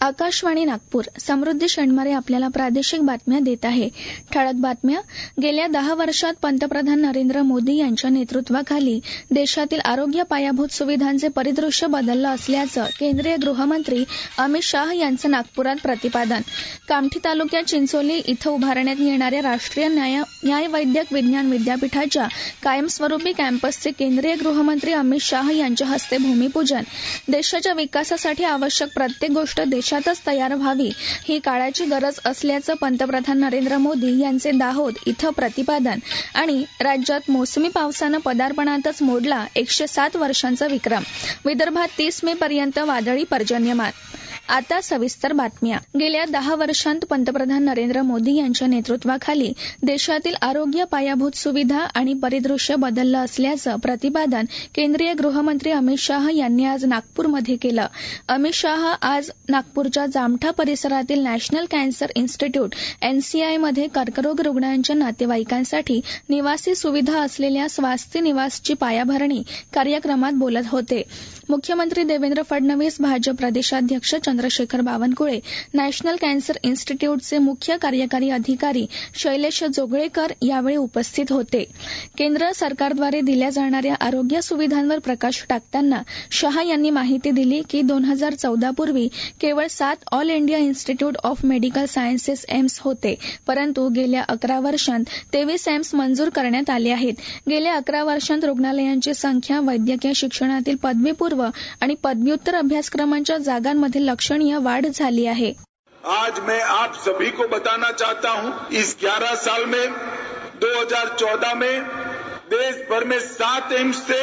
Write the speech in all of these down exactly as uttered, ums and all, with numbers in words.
आकाशवाणी नागपूर. समृद्धी शंडमारे आपल्याला प्रादेशिक बातम्या देत आहे. ठळक बातम्या. गेल्या दहा वर्षात पंतप्रधान नरेंद्र मोदी यांच्या नेतृत्वाखाली देशातील आरोग्य पायाभूत सुविधांचे परिदृश्य बदललं असल्याचं केंद्रीय गृहमंत्री अमित शाह यांचं नागपुरात प्रतिपादन. कामठी तालुक्यात चिंचोली इथं उभारण्यात येणाऱ्या राष्ट्रीय न्याय न्यायवैद्यक विज्ञान विद्यापीठाच्या कायमस्वरूपी कॅम्पसचे केंद्रीय गृहमंत्री अमित शाह यांच्या हस्ते भूमिपूजन. देशाच्या विकासासाठी आवश्यक प्रत्येक गोष्ट देशातच तयार व्हावी ही काळाची गरज असल्याचं पंतप्रधान नरेंद्र मोदी यांचे दाहोद इथं प्रतिपादन. आणि राज्यात मोसमी पावसानं पदार्पणातच मोडला एकशे सात वर्षांचा विक्रम. विदर्भात तीस मे पर्यंत वादळी पर्जन्यमान. आता सविस्तर बातम्या. गेल्या दहा वर्षांत पंतप्रधान नरेंद्र मोदी यांच्या नेतृत्वाखाली देशातील आरोग्य पायाभूत सुविधा आणि परिदृश्य बदललं असल्याचं प्रतिपादन केंद्रीय गृहमंत्री अमित शाह यांनी आज नागपूरमध्ये केलं. अमित शाह आज नागपूरच्या जामठा परिसरातील नॅशनल कॅन्सर इन्स्टिट्यूट एनसीआयमध्ये कर्करोग रुग्णांच्या नातेवाईकांसाठी निवासी सुविधा असलेल्या स्वास्थ्य निवासची पायाभरणी कार्यक्रमात बोलत होते. मुख्यमंत्री देवेंद्र फडणवीस, भाजप प्रदेशाध्यक्ष चंद्रशेखर बावनकुळे, नॅशनल कॅन्सर इन्स्टिट्यूटचे मुख्य कार्यकारी अधिकारी शैलेश जोगळेकर यावेळी उपस्थित होते. केंद्र सरकारद्वारे दिल्या जाणाऱ्या आरोग्य सुविधांवर प्रकाश टाकताना शाह यांनी माहिती दिली की दोन हजार चौदा पूर्वी केवळ सात all India institute of medical sciences AIIMS होते, परंतु गेल्या अकरा वर्षांत तेवीस एम्स मंजूर करण्यात आले आहेत. गेल्या अकरा वर्षांत रुग्णालयांची संख्या, वैद्यकीय शिक्षणातील पदवीपूर्व आणि पदव्युत्तर अभ्यासक्रमांच्या जागांमध्ये लक्षणीय वाढ झाली आहे. आज मैं आप सभी को बताना चाहता हूं, इस ग्यारह साल में दो हजार चौदह में देश भर में सात एम्स थे,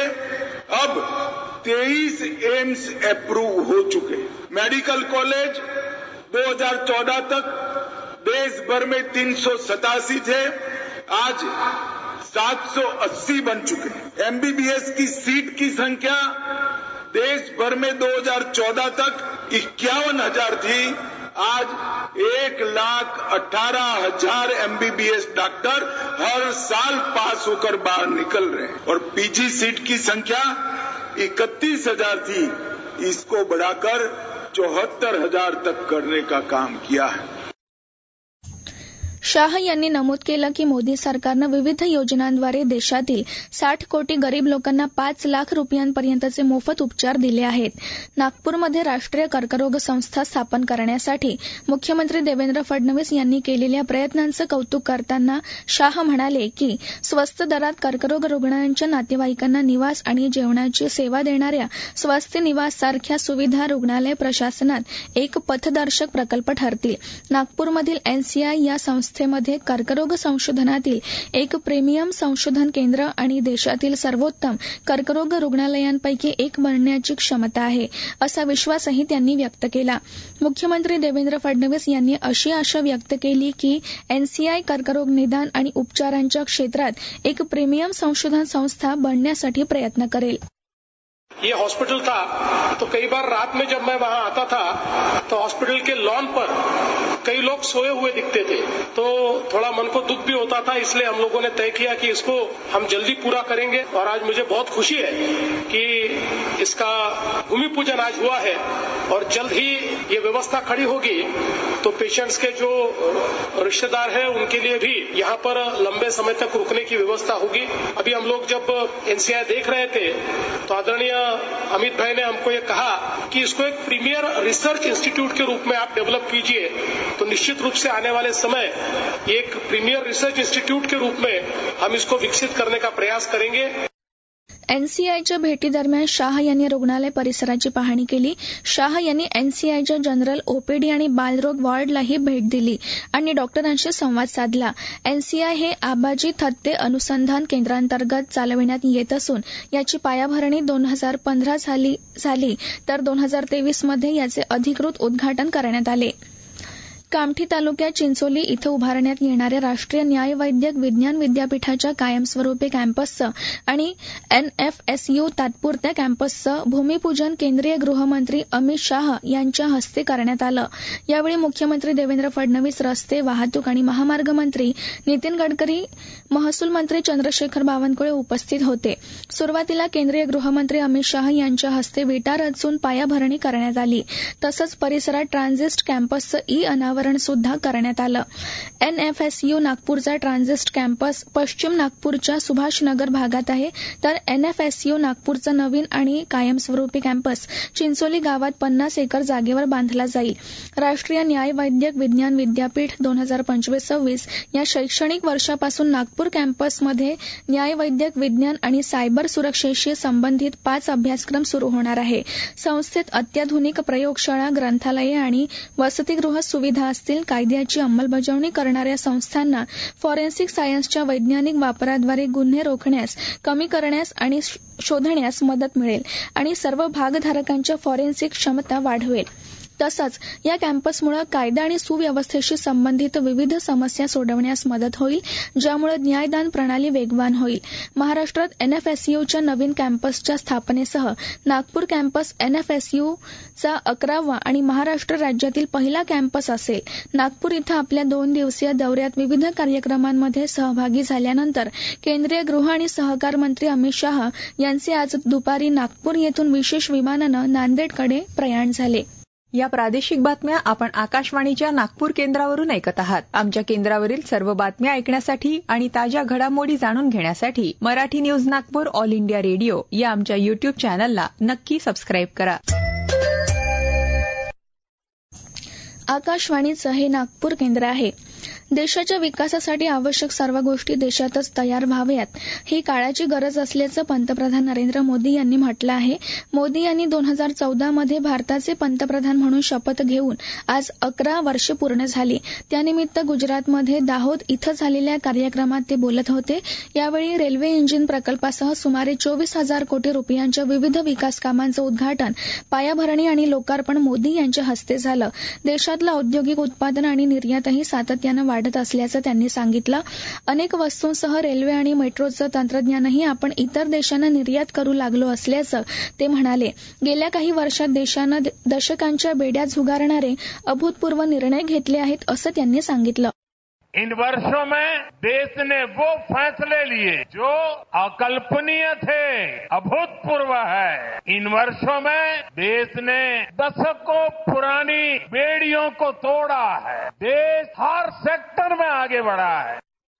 अब तेईस एम्स अप्रूव हो चुके. मेडिकल कॉलेज दो हजार चौदह तक देश भर में तीन सौ सतासी थे, आज सात सौ अस्सी बन चुके. एमबीबीएस की सीट की संख्या देश भर में दो हजार चौदह तक इक्यावन हजार थी, आज एक लाख अठारह हजार एमबीबीएस डॉक्टर हर साल पास होकर बाहर निकल रहे हैं. और पीजी सीट की संख्या इकतीस हजार थी, इसको बढ़ाकर चौहत्तर हजार तक करने का काम किया है. शाह यांनी नमूद केलं की मोदी सरकारनं विविध योजनांद्वारे देशातील साठ कोटी गरीब लोकांना पाच लाख रुपयांपर्यंतचे मोफत उपचार दिले आहेत. नागपूरमध्ये राष्ट्रीय कर्करोग संस्था स्थापन करण्यासाठी मुख्यमंत्री देवेंद्र फडणवीस यांनी केलेल्या प्रयत्नांचं कौतुक करताना शाह म्हणाले की स्वस्त दरात कर्करोग रुग्णांच्या नातेवाईकांना निवास आणि जेवणाची सेवा देणाऱ्या स्वास्थ्य निवास सारख्या सुविधा रुग्णालय प्रशासनात एक पथदर्शक प्रकल्प ठरतील. नागपूरमधील एनसीआय या संस्थे मध्ये कर्करोग संशोधनातील एक प्रीमियम संशोधन केंद्र आणि देशातील सर्वोत्तम कर्करोग रुग्णालयांपैकी एक बनण्याची क्षमता आहे, असा विश्वासही त्यांनी व्यक्त केला. मुख्यमंत्री देवेंद्र फडणवीस यांनी अशी आशा व्यक्त केली की एनसीआय कर्करोग निदान आणि उपचारांच्या क्षेत्रात एक प्रीमियम संशोधन संस्था बनण्यासाठी प्रयत्न करेल. ये हॉस्पिटल था तो कई बार रात में जब मैं वहां आता था तो हॉस्पिटल के लॉन पर कई लोग सोए हुए दिखते थे, तो थोड़ा मन को दुख भी होता था. इसलिए हम लोगों ने तय किया कि इसको हम जल्दी पूरा करेंगे और आज मुझे बहुत खुशी है कि इसका भूमि पूजन आज हुआ है और जल्द ही ये व्यवस्था खड़ी होगी तो पेशेंट्स के जो रिश्तेदार हैं उनके लिए भी यहाँ पर लंबे समय तक रुकने की व्यवस्था होगी. अभी हम लोग जब एनसीआई देख रहे थे तो आदरणीय अमित भाई ने हमको ये कहा कि इसको एक प्रीमियर रिसर्च इंस्टीट्यूट के रूप में आप डेवलप कीजिए, तो निश्चित रूप से आने वाले समय एक प्रीमियर रिसर्च इंस्टीट्यूट के रूप में हम इसको विकसित करने का प्रयास करेंगे. एनसीआयच्या भेटीदरम्यान शाह यांनी रुग्णालय परिसराची पाहणी केली. शाह यांनी एनसीआयच्या जनरल ओपीडी आणि बालरोग वॉर्डलाही भेट दिली आणि डॉक्टरांशी संवाद साधला. एनसीआय हे आबाजी थत्ते अनुसंधान केंद्रांतर्गत चालविण्यात येत असून याची पायाभरणी दोन हजार पंधरा झाली झाली तर दोन हजार तेवीस मध्ये याचे अधिकृत उद्घाटन करण्यात आले. कामठी तालुक्यात चिंचोली इथं उभारण्यात येणाऱ्या राष्ट्रीय न्याय वैद्यक विज्ञान विद्यापीठाच्या कायमस्वरूपी कॅम्पसचं आणि एन एफ एस यू तात्पुरत्या कॅम्पसचं भूमिपूजन केंद्रीय गृहमंत्री अमित शाह यांच्या हस्ते करण्यात आलं. यावेळी मुख्यमंत्री देवेंद्र फडणवीस, रस्ते वाहतूक आणि महामार्ग मंत्री नितीन गडकरी, महसूल मंत्री चंद्रशेखर बावनकुळे उपस्थित होते. सुरुवातीला केंद्रीय गृहमंत्री अमित शाह यांच्या हस्ते विटा रचून पायाभरणी करण्यात आली. तसंच परिसरात ट्रान्झिस्ट कॅम्पसचं ई अनावरण सुद्धा करण्यात आलं. एन एफ एस यू नागपूरचा ट्रान्झिस्ट कॅम्पस पश्चिम नागपूरच्या सुभाषनगर भागात आहे, तर एन एफ एस यू नागपूरचा नवीन आणि कायमस्वरूपी कॅम्पस चिंचोली गावात पन्नास एकर जागेवर बांधला जाईल. राष्ट्रीय न्याय वैद्यक विज्ञान विद्यापीठ दोन हजार पंचवीस सव्वीस या शैक्षणिक वर्षापासून नागपूर कॅम्पसमध्ये न्याय वैद्यक विज्ञान आणि सायबर सुरक्षेशी संबंधित पाच अभ्यासक्रम सुरू होणार आहे. संस्थेत अत्याधुनिक प्रयोगशाळा, ग्रंथालये आणि वसतिगृह सुविधा असतील. कायद्याची अंमलबजावणी करणाऱ्या संस्थांना फॉरेन्सिक सायन्सच्या वैज्ञानिक वापराद्वारे गुन्हे रोखण्यास, कमी करण्यास आणि शोधण्यास मदत मिळेल आणि सर्व भागधारकांच्या फॉरेन्सिक क्षमता वाढवेल. तसंच या कॅम्पसमुळे कायदा आणि सुव्यवस्थेशी संबंधित विविध समस्या सोडवण्यास मदत होईल, ज्यामुळे न्यायदान प्रणाली वेगवान होईल. महाराष्ट्रात एन एफ एस यूच्या नवीन कॅम्पसच्या स्थापनेसह Nagpur campus N F S यूचा अकरावा आणि महाराष्ट्र राज्यातील पहिला कॅम्पस असेल. नागपूर इथं आपल्या दोन दिवसीय दौऱ्यात विविध कार्यक्रमांमध्ये सहभागी झाल्यानंतर केंद्रीय गृह आणि सहकार मंत्री अमित शाह यांचे आज दुपारी नागपूर येथून विशेष विमानानं नांदेडकडे प्रयाण झाले. या प्रादेशिक बातम्या आपण आकाशवाणीच्या नागपूर केंद्रावरून ऐकत आहात. आमच्या केंद्रावरील सर्व बातम्या ऐकण्यासाठी आणि ताज्या घडामोडी जाणून घेण्यासाठी Marathi news Nagpur all India radio या आमच्या युट्यूब चॅनलला नक्की सबस्क्राईब करा. आकाशवाणीचं हे नागपूर केंद्र आहे. देशाच्या विकासासाठी आवश्यक सर्व गोष्टी देशातच तयार व्हाव्यात, ही काळाची गरज असल्याचं पंतप्रधान नरेंद्र मोदी यांनी म्हटलं आहे. मोदी यांनी दोन हजार चौदा मध्ये भारताचे पंतप्रधान म्हणून शपथ घेऊन आज अकरा वर्षे पूर्ण झाली. त्यानिमित्त गुजरातमध्ये दाहोद इथं झालेल्या कार्यक्रमात ते बोलत होते. यावेळी रेल्वे इंजिन प्रकल्पासह सुमारे चोवीस हजार कोटी रुपयांच्या विविध विकास कामांचं उद्घाटन, पायाभरणी आणि लोकार्पण मोदी यांच्या हस्ते झालं. देशातलं औद्योगिक उत्पादन आणि निर्यातही सातत्यानं वाढत असल्याचं त्यांनी सांगितलं. अनेक वस्तूंसह रेल्वे आणि मेट्रोचं तंत्रज्ञानही आपण इतर देशांना निर्यात करू लागलो असल्याचं ते म्हणाले. गेल्या काही वर्षात देशानं दशकांच्या बेड्या झुगारणारे अभूतपूर्व निर्णय घेतले आहेत असं त्यांनी सांगितलं. इन वर्षों में देश ने वो फैसले लिए जो अकल्पनीय थे, अभूतपूर्व है. इन वर्षों में देश ने दशकों पुरानी बेड़ियों को तोड़ा है. देश हर सेक्टर में आगे बढ़ा है.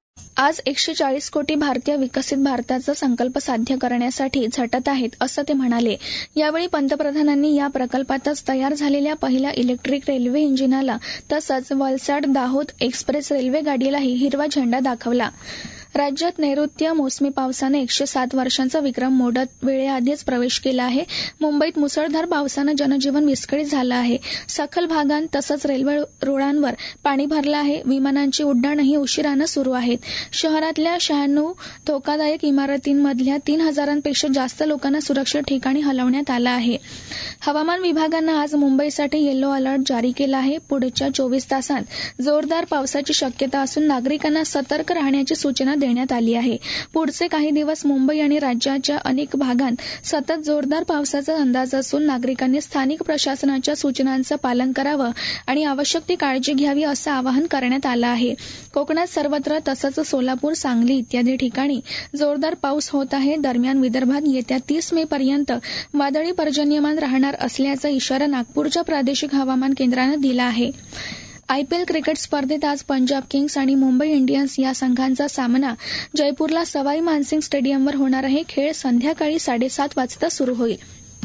आज एकशे चाळीस कोटी भारतीय विकसित भारताचा संकल्प साध्य करण्यासाठी झटत आहेत असं ते म्हणाले. यावेळी पंतप्रधानांनी या प्रकल्पातच तयार झालेल्या पहिल्या इलेक्ट्रिक रेल्वे इंजिनाला तसंच वलसाड दाहोद एक्सप्रेस रेल्वे गाडीलाही हिरवा झेंडा दाखवला. राज्यात नैऋत्य मोसमी पावसाने एकशे सात वर्षांचा विक्रम मोडत वेळेआधीच प्रवेश केला आहे. मुंबईत मुसळधार पावसानं जनजीवन विस्कळीत झालं आहे. सखल भागांत तसंच रेल्वे रुळांवर पाणी भरलं आहे. विमानांची उड्डाणंही उशिरानं सुरू आहेत. शहरातल्या शहाण्णव धोकादायक इमारतींमधल्या तीन हजारांपेक्षा जास्त लोकांना सुरक्षित ठिकाणी हलवण्यात आलं आहे. हवामान विभागानं आज मुंबईसाठी येलो अलर्ट जारी केला आहे. पुढच्या चोवीस तासांत जोरदार पावसाची शक्यता असून नागरिकांना सतर्क राहण्याची सूचना देण्यात आली आहे. पुढचे काही दिवस मुंबई आणि राज्याच्या अनेक भागांत सतत जोरदार पावसाचा अंदाज असून नागरिकांनी स्थानिक प्रशासनाच्या सूचनांचं पालन करावं आणि आवश्यक ती काळजी घ्यावी असं आवाहन करण्यात आलं आहे. कोकणात सर्वत्र तसंच सोलापूर, सांगली इत्यादी ठिकाणी जोरदार पाऊस होत आहे. दरम्यान विदर्भात येत्या तीस मे पर्यंत वादळी पर्जन्यमान राहणार असल्याचा इशारा नागपूरच्या प्रादेशिक हवामान केंद्रानं दिला आहे. आयपीएल क्रिकेट स्पर्धेत आज पंजाब किंग्स आणि मुंबई इंडियन्स या संघांचा सामना जयपूरला सवाई मानसिंग स्टेडियमवर होणार आहे. खेळ संध्याकाळी साडेसात वाजता सुरू होईल.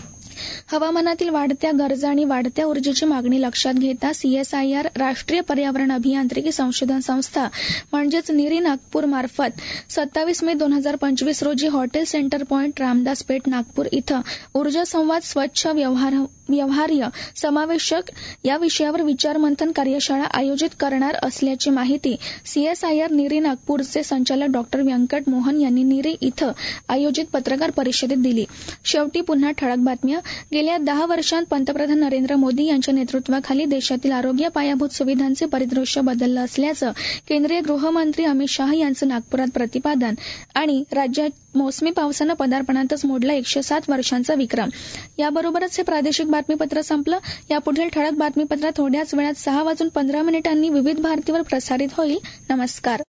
हवामानातील वाढत्या गरजा आणि वाढत्या ऊर्जेची मागणी लक्षात घेता सीएसआयआर राष्ट्रीय पर्यावरण अभियांत्रिकी संशोधन संस्था म्हणजेच निरी नागपूर मार्फत सत्तावीस मे दोन हजार पंचवीस रोजी hotel centre point Ramdas Peth Nagpur इथं ऊर्जा संवाद स्वच्छ व्यवहार व्यवहार्य समावेशक या विषयावर विचार मंथन कार्यशाळा आयोजित करणार असल्याची माहिती सीएसआयआर नीरी नागपूरचे संचालक डॉक्टर व्यंकट मोहन यांनी नीरी इथं आयोजित पत्रकार परिषदेत दिली. शेवटी पुन्हा ठळक बातम्या. गेल्या दहा वर्षांत पंतप्रधान नरेंद्र मोदी यांच्या नेतृत्वाखाली देशातील आरोग्य पायाभूत सुविधांचे परिदृश्य बदललं असल्याचं केंद्रीय गृहमंत्री अमित शाह यांचं नागपुरात प्रतिपादन. आणि राज्यात मोसमी पावसानं पदार्पणातच मोडला एकशे सात वर्षांचा विक्रम. याबरोबरच हे प्रादेशिक बातमीपत्र संपलं. यापुढील ठळक बातमीपत्र थोड्याच वेळात सहा वाजून पंधरा मिनिटांनी विविध भारतीवर प्रसारित होईल. नमस्कार.